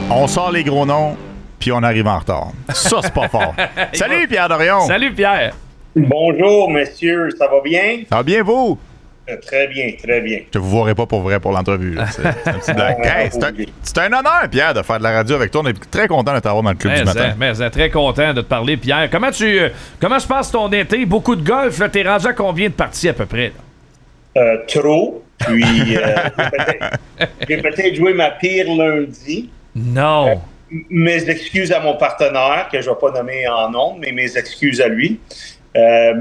On sort les gros noms, puis on arrive en retard. Ça, c'est pas fort. Salut, Pierre Dorion. Salut, Pierre. Bonjour, messieurs. Ça va bien? Ça va bien, vous? Très bien, très bien. Je vous verrai pas pour vrai pour l'entrevue. Là. C'est un petit blague. Hey, c'est un honneur, Pierre, de faire de la radio avec toi. On est très content de t'avoir dans le club du matin. Mais très content de te parler, Pierre. Comment se passe ton été? Beaucoup de golf. Là, t'es rendu à combien de parties à peu près? Trop. Puis, j'ai peut-être joué ma pire lundi. Non. Mes excuses à mon partenaire, que je ne vais pas nommer en nom, mais mes excuses à lui. Tout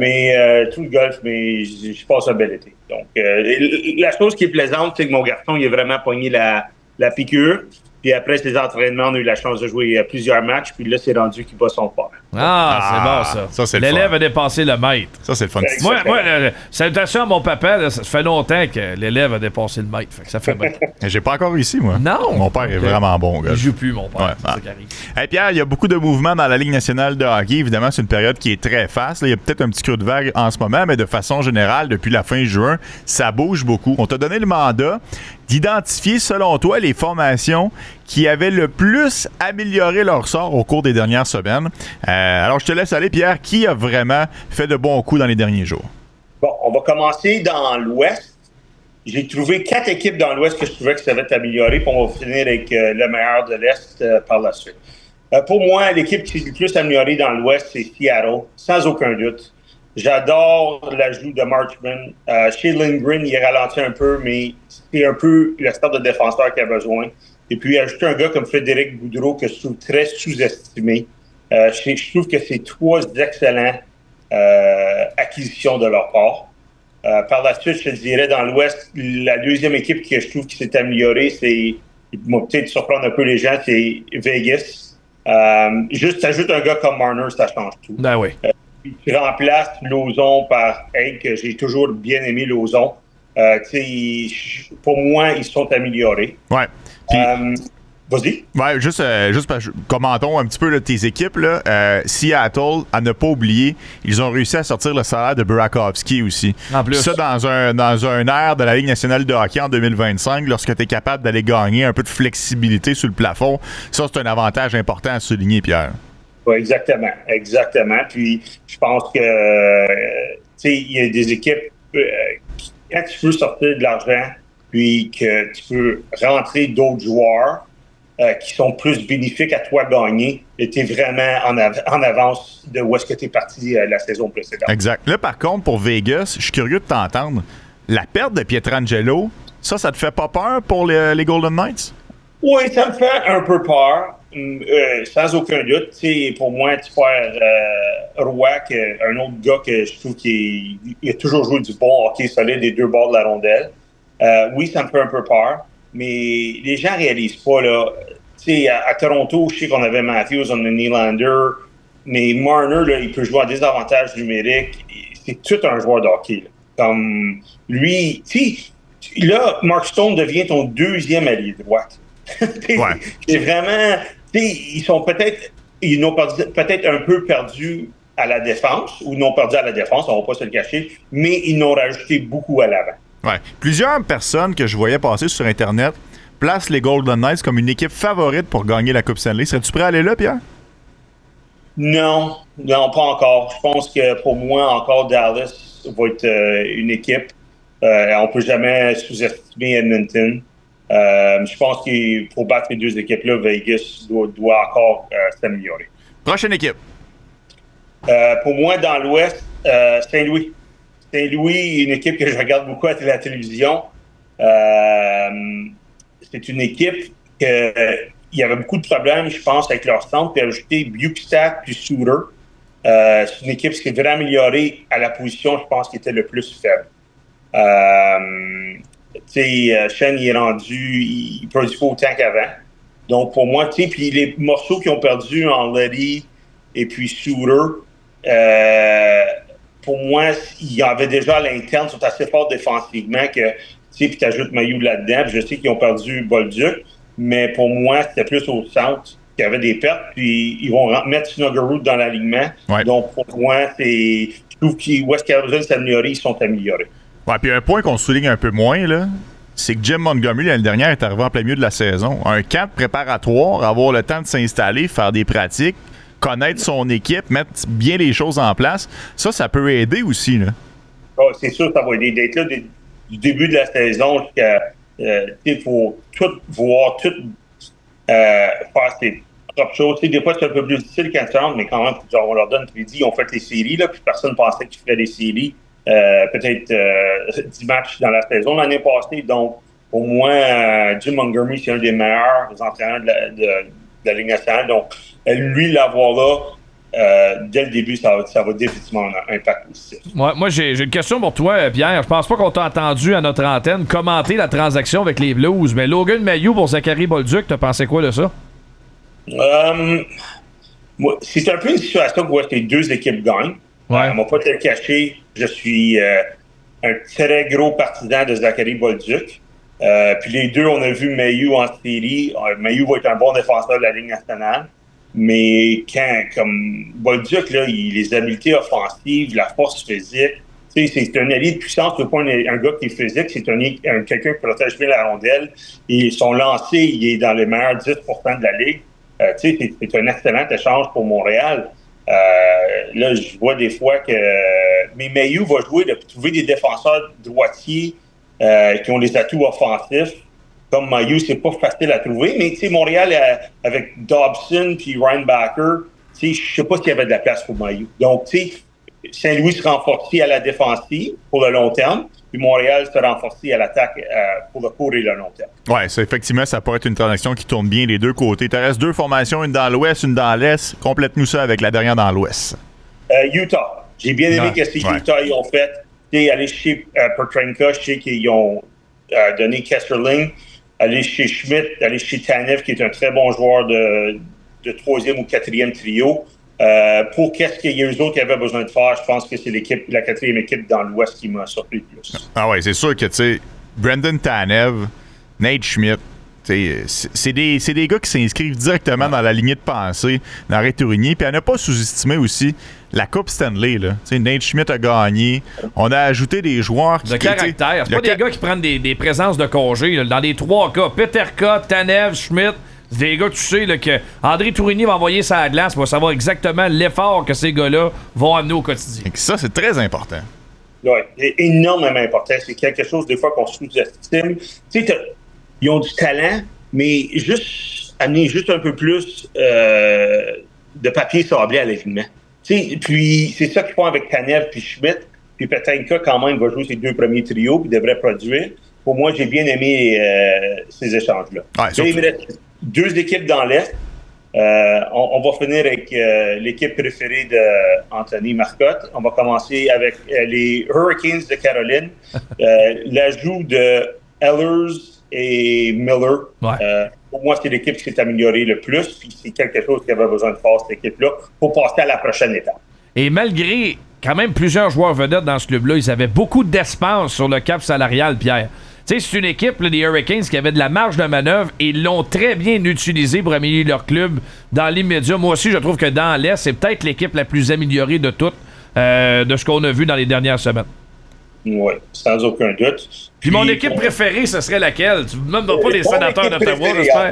le golf, mais je passe un bel été. Donc, la chose qui est plaisante, c'est que mon garçon, il a vraiment pogné la piqûre. Puis après ces entraînements, on a eu la chance de jouer plusieurs matchs. Puis là, c'est rendu qu'il bat son père. C'est bon, ça. C'est l'élève a dépassé le maître. Ça, c'est le fun. Moi, salutations à mon papa. Là, ça fait longtemps que l'élève a dépassé le maître. Fait que ça fait bien. J'ai pas encore réussi, moi. Non. Mon père est vraiment bon, gars. Il joue plus, mon père. Ouais, c'est ça qui arrive. Hey Pierre, il y a beaucoup de mouvements dans la Ligue nationale de hockey. Évidemment, c'est une période qui est très faste. Là, il y a peut-être un petit creux de vague en ce moment, mais de façon générale, depuis la fin juin, ça bouge beaucoup. On t'a donné le mandat d'identifier, selon toi, les formations qui avaient le plus amélioré leur sort au cours des dernières semaines. Alors, je te laisse aller, Pierre. Qui a vraiment fait de bons coups dans les derniers jours? Bon, on va commencer dans l'Ouest. J'ai trouvé 4 équipes dans l'Ouest que je trouvais que ça va t'améliorer, puis on va finir avec le meilleur de l'Est par la suite. Pour moi, l'équipe qui s'est le plus améliorée dans l'Ouest, c'est Seattle, sans aucun doute. J'adore l'ajout de Marchman. Chez Lindgren, il est ralenti un peu, mais c'est un peu le stade de défenseur qu'il a besoin. Et puis, ajouter un gars comme Frédéric Boudreau, que je trouve très sous-estimé. Je trouve que c'est 3 excellents acquisitions de leur part. Par la suite, je te dirais, dans l'Ouest, la deuxième équipe que je trouve qui s'est améliorée, c'est, va peut-être surprendre un peu les gens, c'est Vegas. Juste, t'ajoutes un gars comme Marner, ça change tout. Ben oui. Tu remplaces Lauzon par Hank, que j'ai toujours bien aimé Lauzon. Pour moi, ils se sont améliorés. Ouais. Puis, vas-y. Ouais, juste commentons un petit peu là, tes équipes. Là. Seattle, à ne pas oublier, ils ont réussi à sortir le salaire de Burakovsky aussi. En plus. Ça, dans un air de la Ligue nationale de hockey en 2025, lorsque tu es capable d'aller gagner un peu de flexibilité sur le plafond, ça, c'est un avantage important à souligner, Pierre. Oui, exactement. Puis, je pense que, il y a des équipes, quand tu peux sortir de l'argent, puis que tu peux rentrer d'autres joueurs qui sont plus bénéfiques à toi gagner, tu es vraiment en avance de où est-ce que tu es parti la saison précédente. Exact. Là, par contre, pour Vegas, je suis curieux de t'entendre. La perte de Pietrangelo, ça te fait pas peur pour les Golden Knights? Oui, ça me fait un peu peur. Sans aucun doute. Pour moi, tu perds Roy, un autre gars que je trouve qu'il a toujours joué du bon hockey solide des deux bords de la rondelle. Oui, ça me fait un peu peur, mais les gens réalisent pas, là. À Toronto, je sais qu'on avait Matthews, on a Nylander, mais Marner, là, il peut jouer à désavantage numérique. C'est tout un joueur de hockey, là. Comme lui, là, Mark Stone devient ton deuxième allié droite. Ouais. C'est vraiment... ils n'ont peut-être un peu perdu à la défense, ou n'ont perdu à la défense, on ne va pas se le cacher, mais ils n'ont rajouté beaucoup à l'avant. Ouais. Plusieurs personnes que je voyais passer sur Internet placent les Golden Knights comme une équipe favorite pour gagner la Coupe Stanley. Serais-tu prêt à aller là, Pierre? Non, pas encore. Je pense que pour moi, encore, Dallas va être une équipe. On ne peut jamais sous-estimer Edmonton. Je pense qu'il faut battre les deux équipes-là. Vegas doit encore s'améliorer. Prochaine équipe. Pour moi, dans l'Ouest, Saint-Louis. Saint-Louis, une équipe que je regarde beaucoup à la télévision. C'est une équipe il y avait beaucoup de problèmes, je pense, avec leur centre. Puis ajouter Bukestad puis Suter. C'est une équipe qui s'est vraiment améliorée à la position, je pense, qui était le plus faible. Shen, il est rendu, il produit pas autant qu'avant. Donc, pour moi, puis les morceaux qu'ils ont perdus en Letty et puis Suter, pour moi, il y avait déjà à l'interne, ils sont assez forts défensivement que, puis tu ajoutes Mailloux là-dedans. Puis je sais qu'ils ont perdu Bolduc, mais pour moi, c'était plus au centre qu'il y avait des pertes. Puis ils vont mettre Snuggerud dans l'alignement. Ouais. Donc, pour moi, je trouve où est-ce qu'il y a besoin de s'améliorer, ils sont améliorés. Ouais, puis un point qu'on souligne un peu moins, là, c'est que Jim Montgomery, l'année dernière, est arrivé en plein milieu de la saison. Un camp préparatoire, avoir le temps de s'installer, faire des pratiques, connaître son équipe, mettre bien les choses en place, ça peut aider aussi, là. Oh, c'est sûr que ça va aider d'être là du début de la saison jusqu'à il faut tout voir, tout faire ses propres choses. Des fois, c'est un peu plus difficile quand tu rentres, mais quand même, genre, on leur donne crédit. Ils ont fait les séries, là, puis personne ne pensait qu'ils feraient des séries. Peut-être 10 matchs dans la saison l'année passée. Donc, au moins, Jim Montgomery, c'est un des meilleurs entraîneurs de la Ligue nationale. Donc, lui, l'avoir là, dès le début, ça va définitivement avoir un impact positif. Moi, j'ai une question pour toi, Pierre. Je pense pas qu'on t'a entendu à notre antenne commenter la transaction avec les Blues, mais Logan Mailloux pour Zachary Bolduc, t'as pensé quoi de ça? C'est un peu une situation où les deux équipes gagnent. Ouais. On va pas te le cacher. Je suis un très gros partisan de Zachary Bolduc. Puis les deux, on a vu Mailloux en série. Mailloux va être un bon défenseur de la Ligue nationale. Mais comme Bolduc, là, les habiletés offensives, la force physique, c'est un allié de puissance, c'est pas un gars qui est physique, c'est quelqu'un qui protège bien la rondelle. Et son lancer, il est dans les meilleurs 10% de la Ligue. C'est un excellent échange pour Montréal. Là, je vois des fois que... Mais Mailloux va jouer de trouver des défenseurs droitiers qui ont des atouts offensifs. Comme Mailloux, c'est pas facile à trouver. Mais Montréal, avec Dobson puis Ryan Backer, je sais pas s'il y avait de la place pour Mailloux. Donc, Saint-Louis se renforcer à la défensive pour le long terme, puis Montréal se renforcer à l'attaque pour le court et le long terme. Oui, effectivement, ça pourrait être une transaction qui tourne bien les deux côtés. Il te reste deux formations, une dans l'Ouest, une dans l'Est. Complète-nous ça avec la dernière dans l'Ouest. Utah. J'ai bien aimé ce que Utah ils ont fait. Aller chez Petrenka, je sais qu'ils ont donné Kesserling. Aller chez Schmidt, aller chez Tanev, qui est un très bon joueur de troisième ou quatrième trio. Pour qu'est-ce qu'il y a eux autres qui avaient besoin de faire, je pense que c'est la quatrième équipe dans l'Ouest qui m'a surpris le plus. Ah ouais, c'est sûr que, Brendan Tanev, Nate Schmidt, c'est des gars qui s'inscrivent directement dans la lignée de pensée d'Henri Tourigny. Puis à ne pas sous-estimer aussi la Coupe Stanley. Là. Nate Schmidt a gagné. On a ajouté des joueurs qui... De caractère. C'est pas des gars qui prennent des présences de congé. Là. Dans les trois cas, Peterka, Tanev, Schmidt, c'est des gars, tu sais, là, que André Tourigny va envoyer ça à la glace pour savoir exactement l'effort que ces gars-là vont amener au quotidien. Et ça, c'est très important. Oui, énormément important. C'est quelque chose, des fois, qu'on sous-estime. Ils ont du talent, mais juste amener juste un peu plus de papier sablé à l'alignement. Puis c'est ça qu'ils font avec Tanev puis Schmidt. Puis Petenka, quand même, va jouer ses deux premiers trios puis devrait produire. Pour moi, j'ai bien aimé ces échanges-là. Ouais, deux équipes dans l'Est. On va finir avec l'équipe préférée d'Anthony Marcotte. On va commencer avec les Hurricanes de Caroline. L'ajout de Ehlers et Miller. Ouais. Pour moi, c'est l'équipe qui s'est améliorée le plus. Puis c'est quelque chose qui avait besoin de faire, cette équipe-là, pour passer à la prochaine étape. Et malgré quand même plusieurs joueurs vedettes dans ce club-là, ils avaient beaucoup d'espace sur le cap salarial, Pierre. Tu sais, c'est une équipe, là, des Hurricanes, qui avait de la marge de manœuvre et l'ont très bien utilisé pour améliorer leur club dans l'immédiat. Moi aussi, je trouve que dans l'Est, c'est peut-être l'équipe la plus améliorée de toutes de ce qu'on a vu dans les dernières semaines. Oui, sans aucun doute. Puis mon équipe préférée, ce serait laquelle? Tu ne me demandes pas les sénateurs d'Ottawa, j'espère.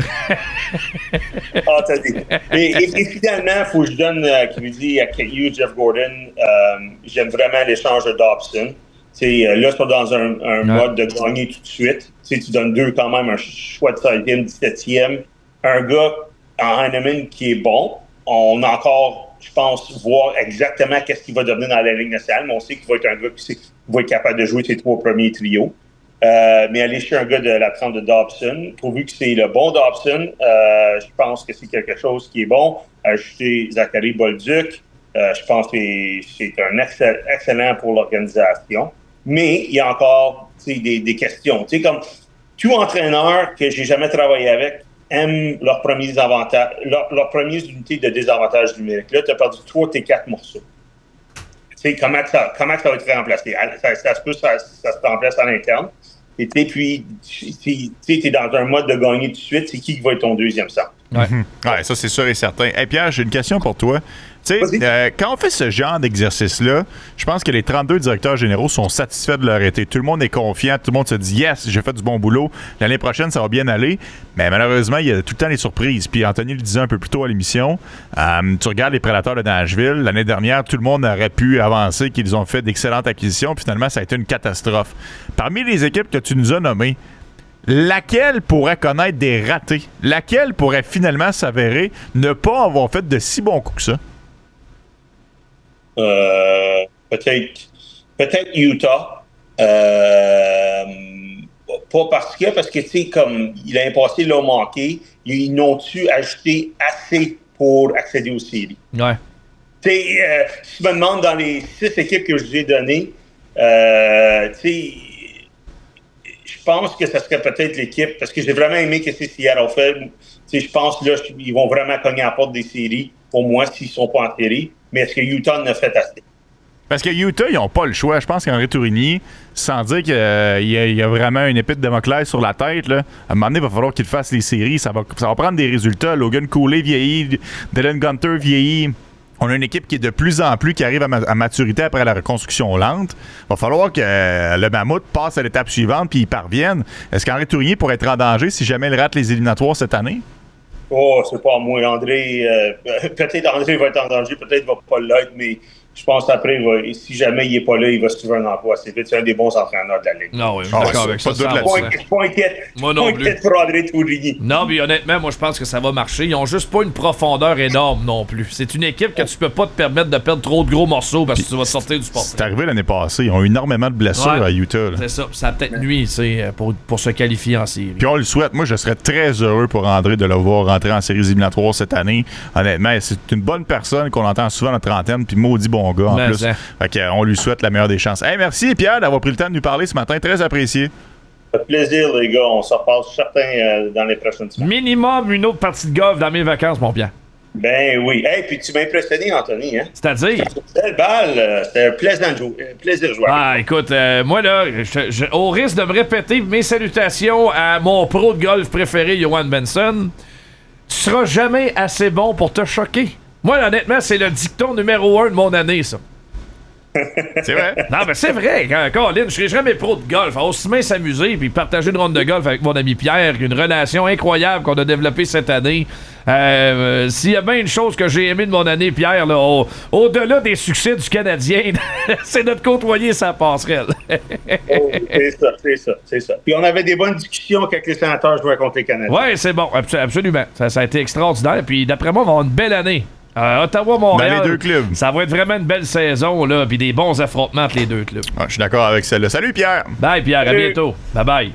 Et finalement, il faut que je donne crédit à Hugh, Jeff Gordon. J'aime vraiment l'échange de Dobson. Là, ils sont dans un mode de gagner tout de suite. Tu donnes deux quand même, un choix de 5e, 17e. Un gars en Heinemann qui est bon. On a encore, je pense, voir exactement qu'est-ce qu'il va devenir dans la Ligue nationale, mais on sait qu'il va être un gars qui va être capable de jouer ses trois premiers trios. Mais aller chez un gars de la trempe de Dobson, pourvu que c'est le bon Dobson, je pense que c'est quelque chose qui est bon. Ajouter Zachary Bolduc, je pense que c'est un excellent pour l'organisation. Mais il y a encore des questions. Comme tout entraîneur que j'ai jamais travaillé avec aime leurs premiers avantages, leurs premières unités de désavantage numérique. Là, tu as perdu 3 de tes 4 morceaux. Comment ça va être remplacé? Ça se remplace à l'interne. Et puis, tu es dans un mode de gagner tout de suite. C'est qui va être ton deuxième centre? Ouais. Ouais, ça, c'est sûr et certain. Hey, Pierre, j'ai une question pour toi. Tu sais, quand on fait ce genre d'exercice-là, je pense que les 32 directeurs généraux sont satisfaits de leur été. Tout le monde est confiant, tout le monde se dit « Yes, j'ai fait du bon boulot. L'année prochaine, ça va bien aller. » Mais malheureusement, il y a tout le temps des surprises. Puis Anthony le disait un peu plus tôt à l'émission, tu regardes les Prédateurs de Nashville, l'année dernière, tout le monde aurait pu avancer qu'ils ont fait d'excellentes acquisitions, puis finalement, ça a été une catastrophe. Parmi les équipes que tu nous as nommées, laquelle pourrait connaître des ratés? Laquelle pourrait finalement s'avérer ne pas avoir fait de si bons coups que ça? Peut-être Utah. Pas parce que tu sais, comme l'année passée, ils l'ont manqué, ils n'ont-tu ajouté assez pour accéder aux séries? Ouais. Tu sais, si tu me demandes dans les 6 équipes que je vous ai données, tu sais, je pense que ça serait peut-être l'équipe, parce que j'ai vraiment aimé que c'est Seattle fait. Tu sais, je pense que là, ils vont vraiment cogner à la porte des séries, pour moi, s'ils ne sont pas en série. Mais est-ce que Utah en a fait assez? Parce que Utah, ils n'ont pas le choix. Je pense qu'Henri Tourigny, sans dire qu'il y a vraiment une épée de Damoclès sur la tête, là, à un moment donné, il va falloir qu'il fasse les séries. Ça va prendre des résultats. Logan Cooley vieillit, Dylan Gunter vieillit. On a une équipe qui est de plus en plus, qui arrive à maturité après la reconstruction lente. Il va falloir que le Mammouth passe à l'étape suivante puis il parvienne. Est-ce qu'Henri Tourigny pourrait être en danger si jamais il rate les éliminatoires cette année? Oh, c'est pas moi. André, peut-être André va être en danger, peut-être va pas l'être, mais je pense après, si jamais il n'est pas là, il va se trouver un emploi assez vite. C'est un des bons entraîneurs de la Ligue. Non, oui, d'accord avec ça. Je suis pas inquiète. Moi non plus. Pour André Tourigny. Non, mais honnêtement, moi, je pense que ça va marcher. Ils ont juste pas une profondeur énorme non plus. C'est une équipe que tu peux pas te permettre de perdre trop de gros morceaux parce que tu vas sortir du sport. C'est arrivé l'année passée. Ils ont eu énormément de blessures à Utah. Là. C'est ça. Ça a peut-être nuit pour se qualifier en série. Puis on le souhaite. Moi, je serais très heureux pour André de le voir rentrer en séries éliminatoires cette année. Honnêtement, c'est une bonne personne qu'on entend souvent à notre antenne. Puis maudit bon gars en plus. Fait qu'on lui souhaite la meilleure des chances. Hey, merci Pierre d'avoir pris le temps de nous parler ce matin. Très apprécié. Ça fait plaisir, les gars. On s'en reparle certains dans les prochaines semaines. Minimum une autre partie de golf dans mes vacances, mon Pierre. Ben oui. Hey, puis tu m'as impressionné, Anthony. Hein? C'est-à-dire? C'était belle balle. C'était un plaisir de jouer. Ah, écoute, moi, là, au risque de me répéter, mes salutations à mon pro de golf préféré, Johan Benson. Tu seras jamais assez bon pour te choquer. Moi, honnêtement, c'est le dicton numéro 1 de mon année, ça. C'est vrai? Non, mais c'est vrai. Colin, je serais jamais pro de golf. Aussi bien s'amuser puis partager une ronde de golf avec mon ami Pierre. Une relation incroyable qu'on a développée cette année. S'il y a bien une chose que j'ai aimé de mon année, Pierre, là, au-delà des succès du Canadien, c'est notre côtoyer sa passerelle. C'est ça. Puis on avait des bonnes discussions quand les sénateurs jouaient contre les Canadiens. Oui, c'est bon. Absolument. Ça a été extraordinaire. Puis d'après moi, on va avoir une belle année. Ottawa-Montréal, les deux clubs. Ça va être vraiment une belle saison, là, puis des bons affrontements entre les deux clubs. Je suis d'accord avec celle-là. Salut Pierre! Bye Pierre, à bientôt. Bye bye.